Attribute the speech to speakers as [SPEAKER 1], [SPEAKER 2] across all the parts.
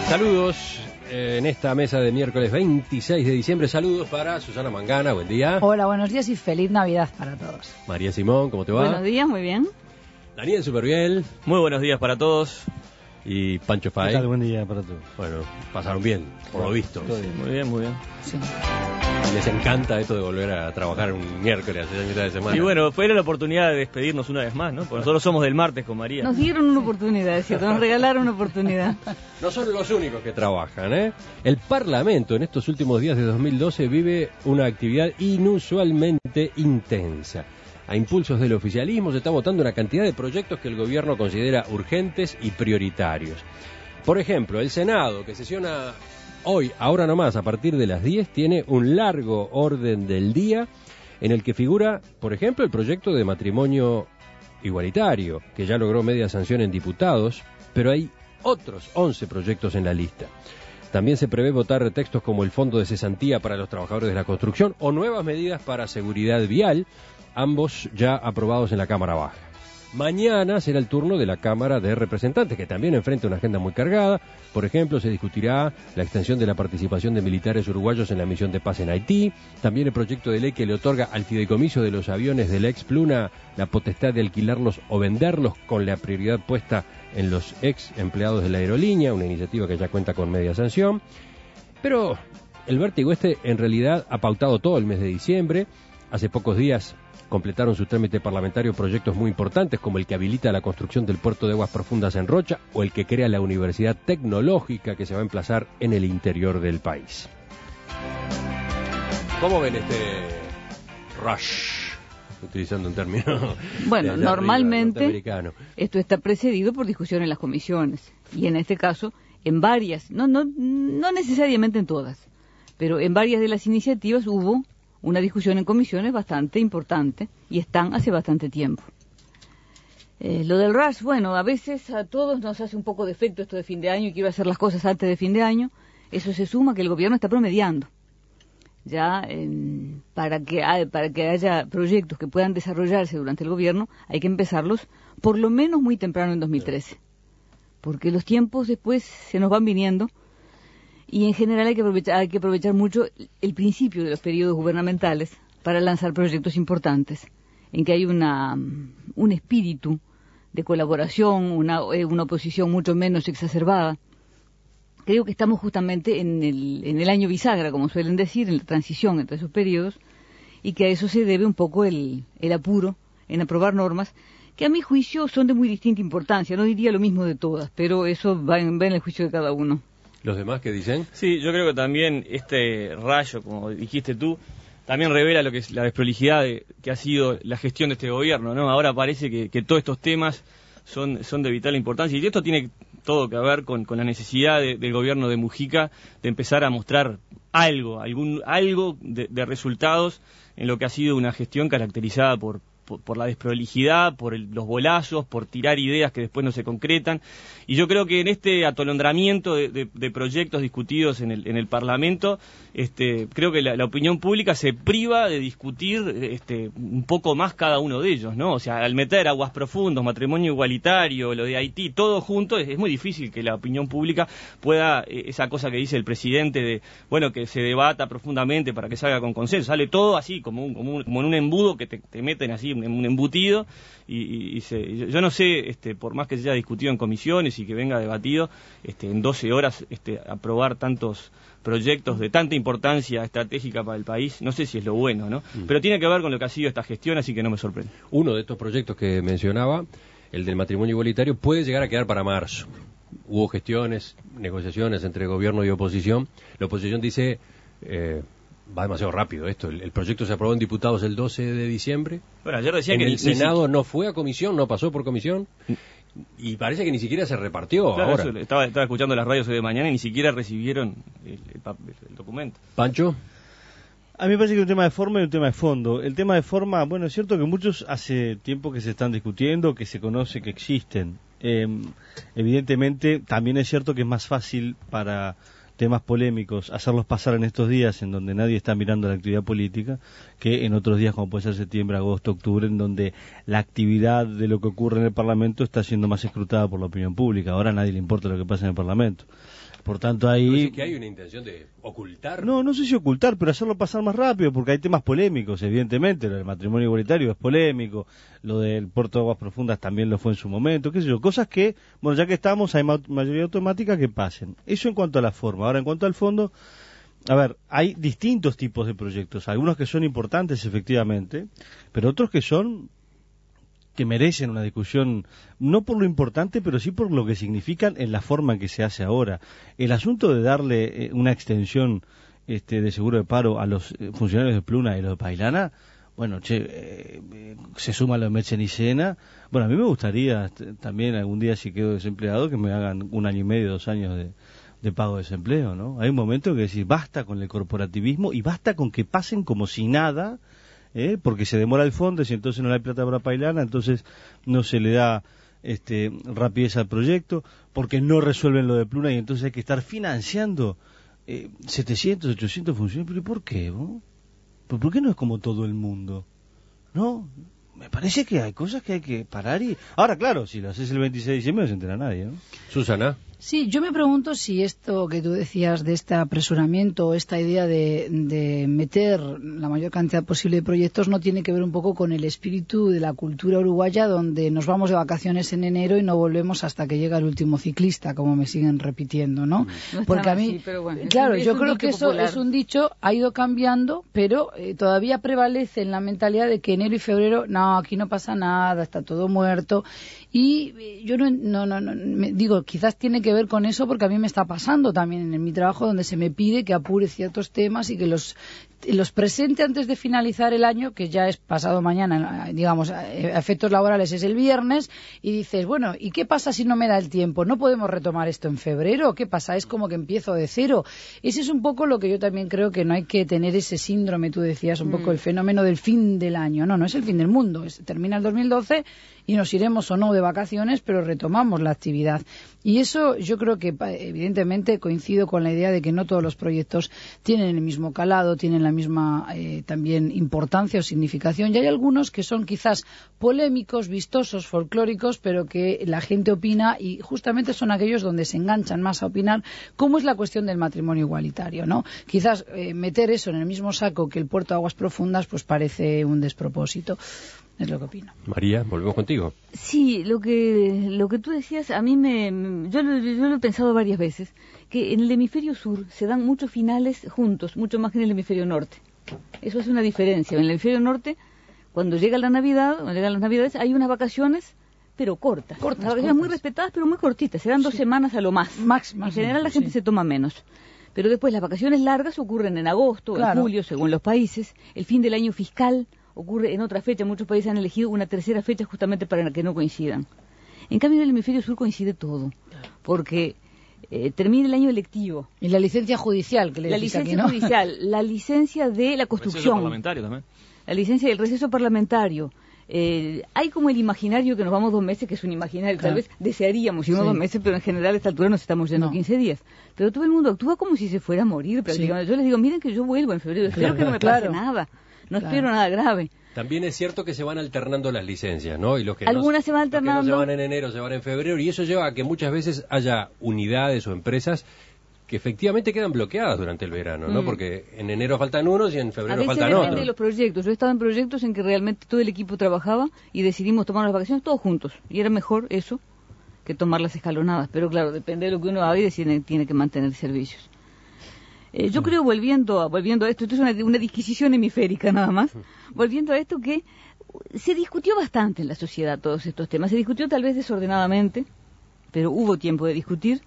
[SPEAKER 1] Saludos en esta mesa de miércoles 26 de diciembre. Saludos para Susana Mangana, buen día.
[SPEAKER 2] Hola, buenos días y feliz Navidad para todos.
[SPEAKER 1] María Simón, ¿cómo te va?
[SPEAKER 3] Buenos días, muy bien.
[SPEAKER 1] Daniel Superviel.
[SPEAKER 4] Muy buenos días para todos.
[SPEAKER 1] Y Pancho Fay.
[SPEAKER 5] ¿Qué tal? Buen día para todos.
[SPEAKER 1] Bueno, pasaron bien, por lo visto.
[SPEAKER 4] Muy bien, muy bien.
[SPEAKER 2] Sí.
[SPEAKER 1] Les encanta esto de volver a trabajar un miércoles, a mitad de semana.
[SPEAKER 4] Y bueno, fue la oportunidad de despedirnos una vez más, ¿no? Porque nosotros somos del martes con María.
[SPEAKER 3] Nos dieron una oportunidad, es cierto, nos regalaron una oportunidad.
[SPEAKER 1] No son los únicos que trabajan, ¿eh? El Parlamento en estos últimos días de 2012 vive una actividad inusualmente intensa. A impulsos del oficialismo se está votando una cantidad de proyectos que el gobierno considera urgentes y prioritarios. Por ejemplo, el Senado, que sesiona hoy, ahora nomás, a partir de las 10, tiene un largo orden del día en el que figura, por ejemplo, el proyecto de matrimonio igualitario, que ya logró media sanción en diputados, pero hay otros 11 proyectos en la lista. También se prevé votar textos como el Fondo de Cesantía para los Trabajadores de la Construcción o nuevas medidas para seguridad vial, ambos ya aprobados en la Cámara Baja. Mañana será el turno de la Cámara de Representantes, que también enfrenta una agenda muy cargada. Por ejemplo, se discutirá la extensión de la participación de militares uruguayos en la misión de paz en Haití, también el proyecto de ley que le otorga al fideicomiso de los aviones del ex Pluna la potestad de alquilarlos o venderlos, con la prioridad puesta en los ex empleados de la aerolínea, una iniciativa que ya cuenta con media sanción. Pero el vértigo en realidad ha pautado todo el mes de diciembre. Hace pocos días completaron su trámite parlamentario proyectos muy importantes, como el que habilita la construcción del puerto de aguas profundas en Rocha o el que crea la Universidad Tecnológica que se va a emplazar en el interior del país. ¿Cómo ven este rush? Utilizando un término.
[SPEAKER 3] Bueno, normalmente
[SPEAKER 1] norteamericano.
[SPEAKER 3] Esto está precedido por discusión en las comisiones. Y en este caso, en varias, no necesariamente en todas, pero en varias de las iniciativas hubo una discusión en comisiones bastante importante y están hace bastante tiempo. Lo del rush, bueno, a veces a todos nos hace un poco de efecto esto de fin de año y que iba a hacer las cosas antes de fin de año. Eso se suma que el gobierno está promediando. Ya para que haya proyectos que puedan desarrollarse durante el gobierno hay que empezarlos por lo menos muy temprano en 2013. Porque los tiempos después se nos van viniendo. Y en general hay que aprovechar mucho el principio de los periodos gubernamentales para lanzar proyectos importantes, en que hay un espíritu de colaboración, una oposición mucho menos exacerbada. Creo que estamos justamente en el año bisagra, como suelen decir, en la transición entre esos periodos, y que a eso se debe un poco el apuro en aprobar normas que a mi juicio son de muy distinta importancia. No diría lo mismo de todas, pero eso va en el juicio de cada uno.
[SPEAKER 1] ¿Los demás qué dicen?
[SPEAKER 4] Sí, yo creo que también este rayo, como dijiste tú, también revela lo que es la desprolijidad que ha sido la gestión de este gobierno, ¿no? Ahora parece que todos estos temas son de vital importancia, y esto tiene todo que ver con la necesidad del gobierno de Mujica de empezar a mostrar algo de resultados en lo que ha sido una gestión caracterizada por la desprolijidad, por los bolazos, por tirar ideas que después no se concretan. Y yo creo que en este atolondramiento de proyectos discutidos en el Parlamento, creo que la opinión pública se priva de discutir un poco más cada uno de ellos, ¿no? O sea, al meter aguas profundos, matrimonio igualitario, lo de Haití, todo junto, es muy difícil que la opinión pública pueda, esa cosa que dice el presidente de, bueno, que se debata profundamente para que salga con consenso. Sale todo así, como en un embudo que te meten así, un embutido, yo no sé, por más que se haya discutido en comisiones y que venga debatido, en 12 horas aprobar tantos proyectos de tanta importancia estratégica para el país, no sé si es lo bueno, ¿no? Pero tiene que ver con lo que ha sido esta gestión, así que no me sorprende.
[SPEAKER 1] Uno de estos proyectos que mencionaba, el del matrimonio igualitario, puede llegar a quedar para marzo. Hubo gestiones, negociaciones entre gobierno y oposición. La oposición dice, va demasiado rápido esto. El proyecto se aprobó en diputados el 12 de diciembre.
[SPEAKER 4] Bueno, ayer decía
[SPEAKER 1] en
[SPEAKER 4] que
[SPEAKER 1] el Senado no fue a comisión, no pasó por comisión. Y parece que ni siquiera se repartió.
[SPEAKER 4] Claro,
[SPEAKER 1] ahora.
[SPEAKER 4] Eso, estaba escuchando las radios hoy de mañana y ni siquiera recibieron el documento.
[SPEAKER 1] ¿Pancho?
[SPEAKER 5] A mí me parece que es un tema de forma y un tema de fondo. El tema de forma, bueno, es cierto que muchos hace tiempo que se están discutiendo, que se conoce que existen. Evidentemente, también es cierto que es más fácil para temas polémicos hacerlos pasar en estos días en donde nadie está mirando la actividad política, que en otros días como puede ser septiembre, agosto, octubre, en donde la actividad de lo que ocurre en el Parlamento está siendo más escrutada por la opinión pública. Ahora a nadie le importa lo que pasa en el Parlamento. Por tanto, ahí...
[SPEAKER 1] ¿Es que hay una intención de ocultar?
[SPEAKER 5] No sé si ocultar, pero hacerlo pasar más rápido, porque hay temas polémicos, evidentemente. Lo del matrimonio igualitario es polémico, lo del puerto de aguas profundas también lo fue en su momento, qué sé yo, cosas que, bueno, ya que estamos, hay mayoría automática que pasen. Eso en cuanto a la forma. Ahora, en cuanto al fondo, a ver, hay distintos tipos de proyectos, algunos que son importantes, efectivamente, pero otros que merecen una discusión, no por lo importante, pero sí por lo que significan en la forma en que se hace ahora. El asunto de darle una extensión de seguro de paro a los funcionarios de Pluna y los de Pailana, bueno, se suma lo de Metzen y Bueno, a mí me gustaría también algún día, si quedo desempleado, que me hagan 1 año y medio, 2 años de pago de desempleo, ¿no? Hay un momento que decir, basta con el corporativismo y basta con que pasen como si nada, porque se demora el fondo y entonces no hay plata para Pailana, entonces no se le da rapidez al proyecto, porque no resuelven lo de Pluna y entonces hay que estar financiando 700, 800 funcionarios. ¿Pero por qué? ¿No? ¿Por qué no es como todo el mundo? ¿No? Me parece que hay cosas que hay que parar y... Ahora, claro, si lo haces el 26 de diciembre no se entera nadie, ¿no?
[SPEAKER 1] Susana.
[SPEAKER 2] Sí, yo me pregunto si esto que tú decías de este apresuramiento, esta idea de meter la mayor cantidad posible de proyectos no tiene que ver un poco con el espíritu de la cultura uruguaya, donde nos vamos de vacaciones en enero y no volvemos hasta que llega el último ciclista, como me siguen repitiendo, ¿no?
[SPEAKER 3] No
[SPEAKER 2] porque a mí,
[SPEAKER 3] así, pero bueno,
[SPEAKER 2] claro,
[SPEAKER 3] es
[SPEAKER 2] yo
[SPEAKER 3] un
[SPEAKER 2] creo
[SPEAKER 3] dicho
[SPEAKER 2] que eso
[SPEAKER 3] popular.
[SPEAKER 2] es un dicho, ha ido cambiando, pero todavía prevalece en la mentalidad de que enero y febrero, no, aquí no pasa nada, está todo muerto. Y yo digo, quizás tiene que ver con eso, porque a mí me está pasando también en mi trabajo, donde se me pide que apure ciertos temas y que los presente antes de finalizar el año, que ya es pasado mañana, digamos, a efectos laborales es el viernes, y dices, bueno, ¿y qué pasa si no me da el tiempo? ¿No podemos retomar esto en febrero? ¿Qué pasa? Es como que empiezo de cero. Ese es un poco lo que yo también creo, que no hay que tener ese síndrome, tú decías, un poco el fenómeno del fin del año. No es el fin del mundo, termina el 2012 y nos iremos o no de vacaciones, pero retomamos la actividad. Y eso yo creo que evidentemente coincido con la idea de que no todos los proyectos tienen el mismo calado, tienen la misma también importancia o significación, y hay algunos que son quizás polémicos, vistosos, folclóricos, pero que la gente opina, y justamente son aquellos donde se enganchan más a opinar, como es la cuestión del matrimonio igualitario, ¿no? Quizás meter eso en el mismo saco que el puerto de aguas profundas pues parece un despropósito. Es lo que opino.
[SPEAKER 1] María, volvemos contigo.
[SPEAKER 3] Sí, lo que tú decías, a mí yo lo he pensado varias veces, que en el hemisferio sur se dan muchos finales juntos, mucho más que en el hemisferio norte. Eso es una diferencia. En el hemisferio norte, cuando llega la Navidad, cuando llegan las Navidades, hay unas vacaciones, pero cortas. Las vacaciones muy respetadas, pero muy cortitas. Se dan 2 semanas a lo más. En general la gente se toma menos. Pero después las vacaciones largas ocurren en agosto, en julio, según los países. El fin del año fiscal ocurre en otra fecha. Muchos países han elegido una tercera fecha justamente para que no coincidan. En cambio, en el hemisferio sur coincide todo, porque termina el año electivo.
[SPEAKER 2] Y la licencia judicial, que le decís aquí, ¿no?
[SPEAKER 3] La licencia judicial, la licencia de la construcción.
[SPEAKER 4] El receso parlamentario también.
[SPEAKER 3] La licencia del receso parlamentario. Hay como el imaginario que nos vamos 2 meses, que es un imaginario, tal vez desearíamos irnos 2 meses, pero en general a esta altura nos estamos yendo 15 días. Pero todo el mundo actúa como si se fuera a morir prácticamente. Yo les digo, miren que yo vuelvo en febrero, espero que no me pase nada. No espero nada grave.
[SPEAKER 1] También es cierto que se van alternando las licencias, ¿no? Y los que
[SPEAKER 3] algunas se van alternando.
[SPEAKER 1] Los que no se van en enero, se van en febrero, y eso lleva a que muchas veces haya unidades o empresas que efectivamente quedan bloqueadas durante el verano, ¿no? Porque en enero faltan unos y en febrero faltan otros. A veces depende
[SPEAKER 3] de los proyectos. Yo he estado en proyectos en que realmente todo el equipo trabajaba y decidimos tomar las vacaciones todos juntos. Y era mejor eso que tomar las escalonadas. Pero claro, depende de lo que uno haga y decide, tiene que mantener servicios. Yo creo, volviendo a esto es una disquisición hemisférica nada más, volviendo a esto, que se discutió bastante en la sociedad todos estos temas. Se discutió tal vez desordenadamente, pero hubo tiempo de discutir.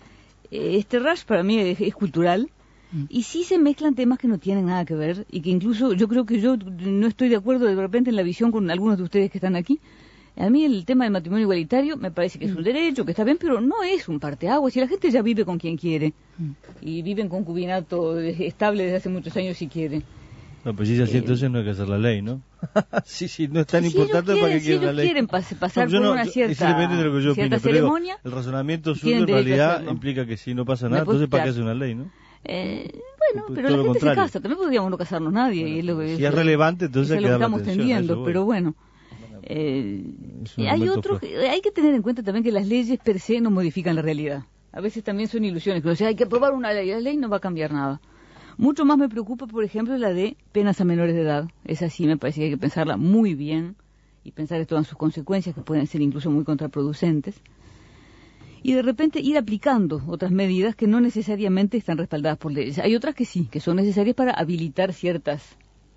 [SPEAKER 3] Este rush para mí es cultural, y sí se mezclan temas que no tienen nada que ver, y que incluso yo creo que yo no estoy de acuerdo de repente en la visión con algunos de ustedes que están aquí. A mí el tema del matrimonio igualitario me parece que es un derecho, que está bien, pero no es un parteaguas. Si la gente ya vive con quien quiere, y vive en concubinato estable desde hace muchos años si quiere.
[SPEAKER 5] No, pues si es así, entonces no hay que hacer la ley, ¿no? sí, no es tan importante para que quieran la ley.
[SPEAKER 3] Si ellos quieren pasar por una cierta ceremonia,
[SPEAKER 5] el razonamiento suyo en realidad implica que si no pasa nada, entonces ¿para qué hace una ley, no?
[SPEAKER 3] Bueno, pero la gente se casa, también podríamos no casarnos nadie.
[SPEAKER 5] Bueno,
[SPEAKER 3] y es lo que,
[SPEAKER 5] si es relevante, entonces
[SPEAKER 3] es lo que estamos tendiendo, pero bueno. Hay que tener en cuenta también que las leyes per se no modifican la realidad. A veces también son ilusiones, que hay que aprobar una ley, la ley no va a cambiar nada. Mucho más me preocupa, por ejemplo, la de penas a menores de edad. Esa sí me parece que hay que pensarla muy bien y pensar en todas sus consecuencias, que pueden ser incluso muy contraproducentes. Y de repente ir aplicando otras medidas que no necesariamente están respaldadas por leyes. Hay otras que sí, que son necesarias para habilitar ciertas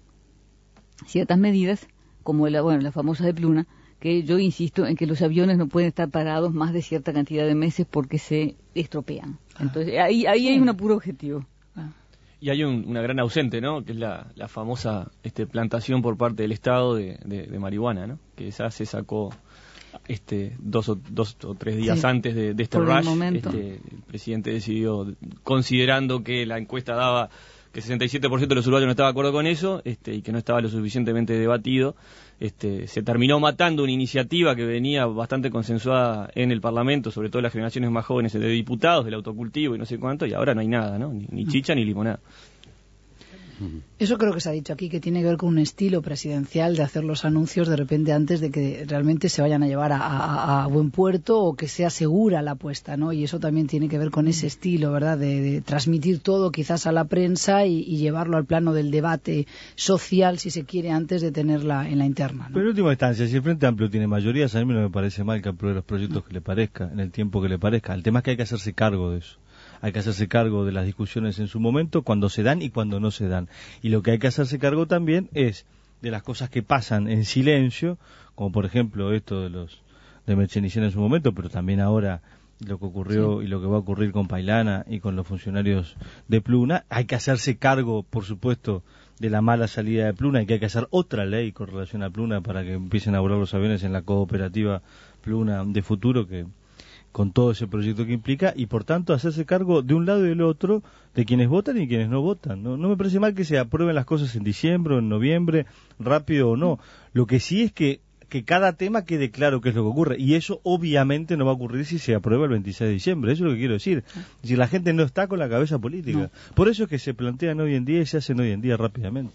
[SPEAKER 3] medidas, como la famosa de Pluna, que yo insisto en que los aviones no pueden estar parados más de cierta cantidad de meses porque se estropean. Entonces ahí hay un apuro objetivo.
[SPEAKER 4] Y hay una gran ausente, ¿no? Que es la famosa plantación por parte del Estado de marihuana, ¿no? Que esa se sacó dos o tres días antes de este rush. El presidente decidió, considerando que la encuesta daba que 67% de los uruguayos no estaba de acuerdo con eso, y que no estaba lo suficientemente debatido, se terminó matando una iniciativa que venía bastante consensuada en el Parlamento, sobre todo las generaciones más jóvenes de diputados, del autocultivo y no sé cuánto, y ahora no hay nada, ¿no? Ni chicha ni limonada.
[SPEAKER 2] Eso creo que se ha dicho aquí, que tiene que ver con un estilo presidencial de hacer los anuncios de repente antes de que realmente se vayan a llevar a buen puerto o que sea segura la apuesta, ¿no? Y eso también tiene que ver con ese estilo, ¿verdad? De transmitir todo quizás a la prensa y llevarlo al plano del debate social, si se quiere, antes de tenerla en la interna, ¿no?
[SPEAKER 5] Pero en última instancia, si el Frente Amplio tiene mayorías, a mí no me parece mal que apruebe los proyectos que le parezca, en el tiempo que le parezca. El tema es que hay que hacerse cargo de eso. Hay que hacerse cargo de las discusiones en su momento, cuando se dan y cuando no se dan. Y lo que hay que hacerse cargo también es de las cosas que pasan en silencio, como por ejemplo esto de Mechenicena en su momento, pero también ahora lo que ocurrió y lo que va a ocurrir con Pailana y con los funcionarios de Pluna. Hay que hacerse cargo, por supuesto, de la mala salida de Pluna y que hay que hacer otra ley con relación a Pluna para que empiecen a volar los aviones en la cooperativa Pluna de futuro, que con todo ese proyecto que implica, y por tanto hacerse cargo de un lado y del otro de quienes votan y quienes no votan. No me parece mal que se aprueben las cosas en diciembre o en noviembre, rápido o no. Lo que sí es que cada tema quede claro qué es lo que ocurre, y eso obviamente no va a ocurrir si se aprueba el 26 de diciembre, eso es lo que quiero decir. Si la gente no está con la cabeza política. No. Por eso es que se plantean hoy en día y se hacen hoy en día rápidamente.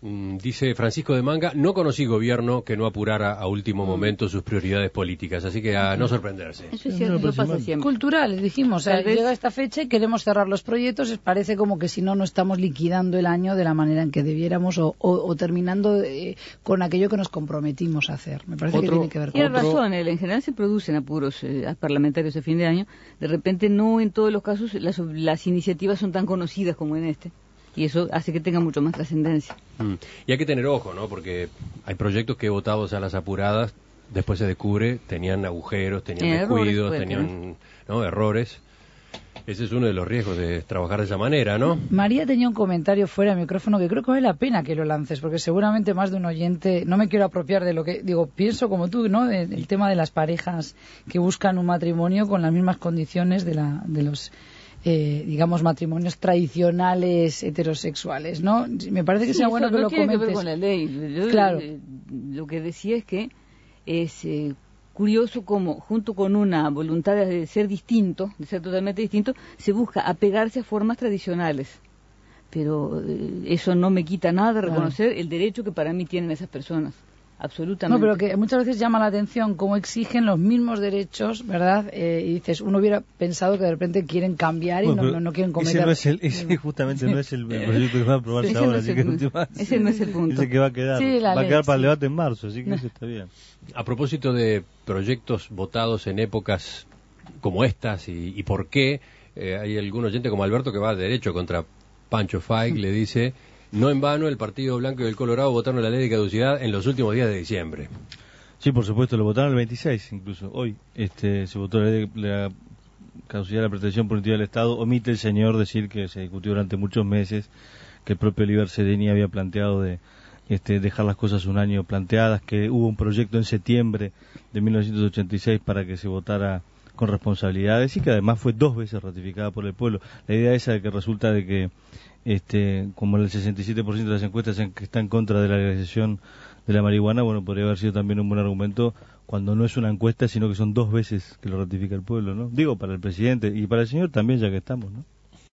[SPEAKER 1] Dice Francisco de Manga, no conocí gobierno que no apurara a último momento sus prioridades políticas, así que a no sorprenderse.
[SPEAKER 3] Eso es cierto, eso pasa siempre.
[SPEAKER 2] Cultural, dijimos, llega esta fecha y queremos cerrar los proyectos, parece como que si no estamos liquidando el año de la manera en que debiéramos o terminando con aquello que nos comprometimos a hacer. Me parece que tiene que ver con
[SPEAKER 3] eso. Tiene razón, en general se producen apuros parlamentarios de fin de año, de repente no en todos los casos las iniciativas son tan conocidas como en este. Y eso hace que tenga mucho más trascendencia.
[SPEAKER 1] Y hay que tener ojo, ¿no? Porque hay proyectos que votados a las apuradas, después se descubre, tenían agujeros, tenían descuidos, tenían errores. Ese es uno de los riesgos de trabajar de esa manera, ¿no?
[SPEAKER 2] María tenía un comentario fuera de micrófono que creo que vale la pena que lo lances, porque seguramente más de un oyente, no me quiero apropiar de lo que, pienso como tú, ¿no? Del tema de las parejas que buscan un matrimonio con las mismas condiciones de los matrimonios tradicionales heterosexuales, ¿no? Me parece que sea bueno que lo comentes.
[SPEAKER 3] No tiene que ver con la ley.
[SPEAKER 2] Claro.
[SPEAKER 3] Lo que decía es que es curioso cómo, junto con una voluntad de ser distinto, de ser totalmente distinto, se busca apegarse a formas tradicionales. Pero eso no me quita nada de reconocer el derecho que para mí tienen esas personas. Absolutamente.
[SPEAKER 2] No, pero que muchas veces llama la atención cómo exigen los mismos derechos, ¿verdad? Y dices, uno hubiera pensado que de repente quieren cambiar y no quieren cometer.
[SPEAKER 5] Ese justamente no es el proyecto que va a aprobarse ahora, así que
[SPEAKER 3] ese no es el punto.
[SPEAKER 5] Ese que va a quedar, para el debate en marzo, así que eso está bien.
[SPEAKER 1] A propósito de proyectos votados en épocas como estas y por qué, hay algún oyente como Alberto que va derecho contra Pancho Feig, le dice: no en vano el Partido Blanco y el Colorado votaron la ley de caducidad en los últimos días de diciembre.
[SPEAKER 5] Sí, por supuesto, lo votaron el 26, incluso hoy. Se votó la caducidad de la protección punitiva del Estado. Omite el señor decir que se discutió durante muchos meses, que el propio Oliver Sedeni había planteado de dejar las cosas un año planteadas, que hubo un proyecto en septiembre de 1986 para que se votara con responsabilidades y que además fue 2 veces ratificada por el pueblo. La idea esa de que resulta de que como el 67% de las encuestas que está en contra de la legalización de la marihuana, bueno, podría haber sido también un buen argumento cuando no es una encuesta, sino que son 2 veces que lo ratifica el pueblo, ¿no? Digo, para el presidente y para el señor también, ya que estamos, ¿no?